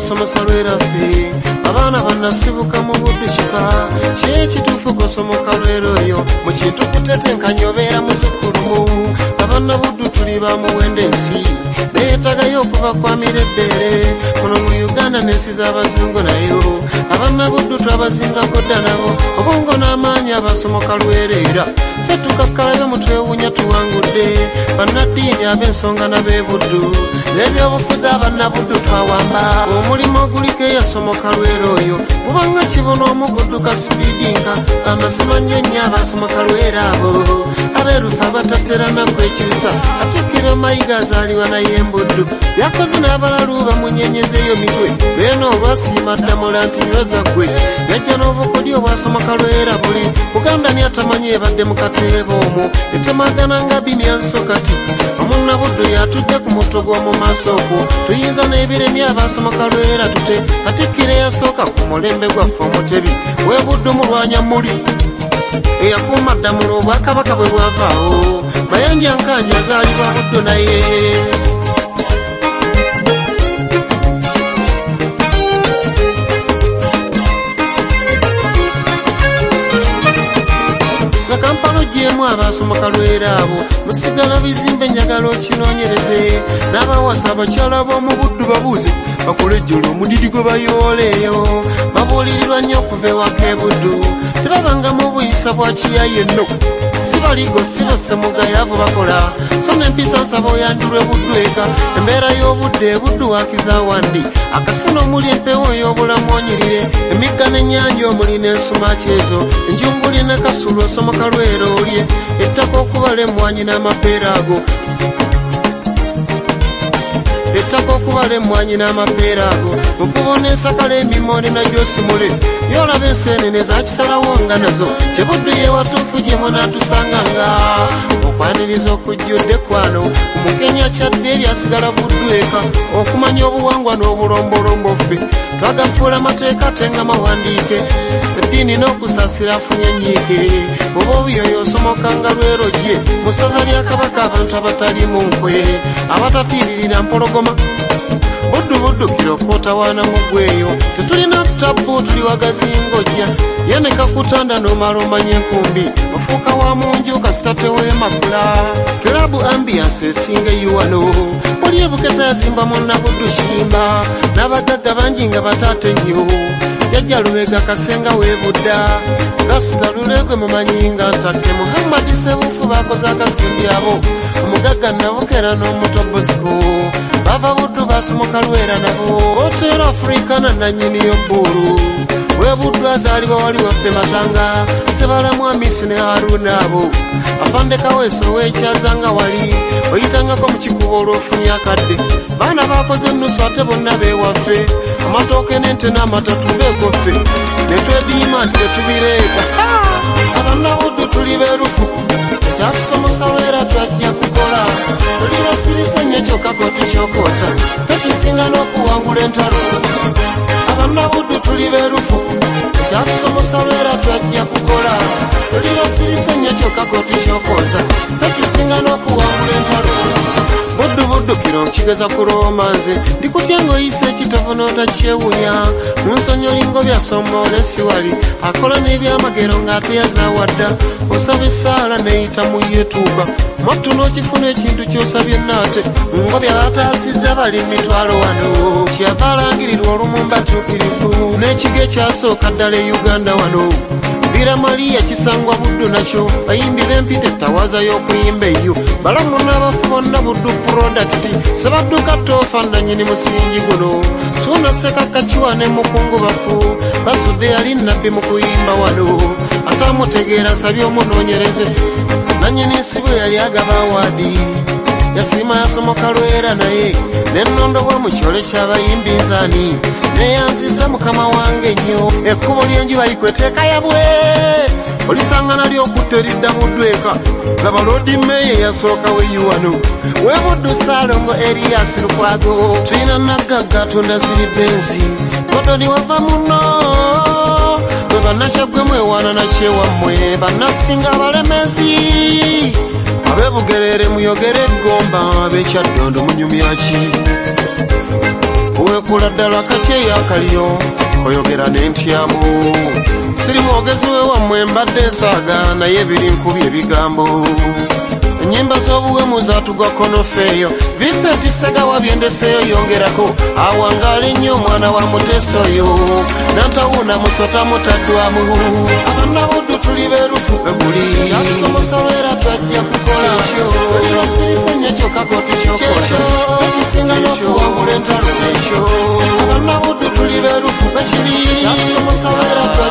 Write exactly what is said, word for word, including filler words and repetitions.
somesa lwerafe abaana bannasibuka mu buddu kika kyekituufu gosomoka lwero yo mu kintu kutetenkanya obeera musukulumu abaana buddu tuli bamuwenda ensi neetagayo okuva kwamira ebbere kuno mu Uganda n'ensi z'abazungu nayo abaana buddu twabazingako dda nabo obwongo n'amaanyi abasomoka lwerera ffe tukakkalayo mutwewuunya tuwangudde bannaddiini ab'ensonga n'ab'ebuddu n'ebyobufuzi abannabuddu twawamba omulimu oguliko eyasomoka lwera oyo kubanga kibona omugudduka sipiidinga amazima nnyo nnyo abasomoka lwera abo abeerufu abatatera nakwekisa Katikkiro Mayiga azaalibwa naye embuddu yakoze n'abalalu bamunyenyezeeyo mitwe beeno olwasiima ddamula nti nyoza ggwe yajja n'obukodyo obwasomoka lwera buli Buganda ni atamanyi ebadde mu kateebo omwo etemagana nga bimyanso kati omunnabuddu yatudde ku mutto gw'omu maaso okwo tuyinza n'ebiremi abasomoka lwera tute Katikkiro eyasooka ku mulembe gwaffe omutebi webuddu mulwanya muli eyakuuma ddamula obwakabaka bwe bwavaawo Mayanja Nkanja azaalibwa buddu naye gyemu abasomoka lwera abo musigala bizimbe njagala okinoonyereze n'abawasa abakyala b'omu buddu babuuze bakole ejjolo omudidi gwe bayooleeyo babuulirirwa nnyo okuva ewaka ebuddu tebabangamu obuyisa bwa kiyaye nno si baligo si bassemugayaavu bakola so n'empisa nsaba oyanjulwe buddu eka embeera y'obudde ebuddu wakizawandi akasana omuli empewo ey'obulamu onyirire emigga n'ennyanja omuli n'ensumaki ezo enjunguli ne kasulu osomoka lwera olye ettaka okubala emmwanyi n'amapeera ago ettaka okubala emmwanyi n'amapeera ago mufubo n'ensakala emimmonde nagyo simule yolaba enseenene zakisalawo nga nazo kyebuddu yewatuufu gye munaatusanga nga okwaniriza okujjudde kwano omukenya kyadde ebyasigala buddu eka okumanya obuwangwa n'obulombolombo ffe twagafuula amateeka ate nga mawandiike eddiini n'okusaasira afunye nyiike oba obuyoyo osomokanga lwero gye mu ssaza lya Kabaka abantu abatali mu nkwe abatatiiririra mpologoma buddu buddukiro kootawaana mu ggweyo tetulina tabbu tuli wagazingojja yaneka kutanda n'omala omanya enkumbi ofuuka wa munju kasita teweemakula kirabu ambiyansi esinga eyiwano oli ebukesa yazimba munnabuddu kiyimba n'abagagga bangi nga bataate nnyo jajja Lubega Kasenga weebudda gasita Lulegwe mumanyi nga ntakke Muhammadi Sebufu bakoze akasimbi abo omugagga Nabukera n'omuto Bosco bava buddu basomoka lwera nabo otera Afrika na nannyini y'obbuulu webuddu azaalibwa wali waffe Matanga Sebalamu Amisi ne Haruna abo Afande Kaweso weekyazanga wali oyitangako mu kikubo olw'ofunye akadde baana bakoze ennusu ate bonna beewaffe amatooke n'ente n'amatatu beekoffe ne twediima nti tetubireeta abannabuddu tuli beerufu kyatusomesa lwera twajja kukola tuli basirise nnyo kyokka kotukyokoosa ffe tusinga n'okuwangula entalo abannabuddu tuli beerufu kyatusomesa lwera twajja kukola tuli basirise nnyo kyokka kotukyokoosa ffe tusinga n'okuwangula entalo buddu buddukiro nkigeza kuloma nze ndikutya ng'oyisa ekitovu n'otakyewunya mu nsonyolingo byasomoole siwali akola n'ebyamagero ng'ate yazaawadda osaba essaala neeyita mu yeetuuka mwattu n'okifuna ekintu ky'osabye naate ngo byabataasizza bali mitwalo wano kyava alangirirwa olumumba tuukirivu n'ekigo ekyasooka ddala e Uganda wano Bira Maria kisangwa buddu nakyo bayimbi b'empita ettawaaza y'okuyimba eyo balamu n'abafu bonna buddu prodakiti sebadduka toofa nannyini musingi guno suuna sekaka kiwa ne mukungu bafu basudde yali nabbi mu kuyimba wano atamutegeera asabye omunoonyereze nannyini nsibu yali agaba awaadi yasiima yasomoka lwera naye n'ennondobwa mu kyole ky'abayimbi nzaani neyanziza mukama wange nnyo ekkubo ly'enjuba yikweteeka yabwe olisangana ly'okutta eridda buddu eka laba loodi meeya eyasooka weyiwano webuddu Saalongo Erias Lukwago tulina naggagga atunda ziri benzi kodoni wava muno bwe bannakyaggwe mwewaana nakyewammwe bannasinga abalemezi ab'ebugerere muyogere eggomba ab'ekyaddondo munyumyaki wekula ddala kakyeya kaliyo oyogera n'entyamu siri mwogezi we wammwe mbadde nsaaga naye ebiri nkubye ebigambo ennyimba z'obuwemu zaatugwako nofeeyo Vincent Segawa byendeseeyo yongerako awangaala ennyo omwana wa muteesa oyo nantawuna musota mutaddwamu abannabuddu tuli beerufu beguli yatusomesa lwera twajja kukola tuyasirisa nnyo kyokako tukyokola ekisinga n'okuwangula entalo ekyo abannabuddu tuli beerufu bekiri yatusomesa lwera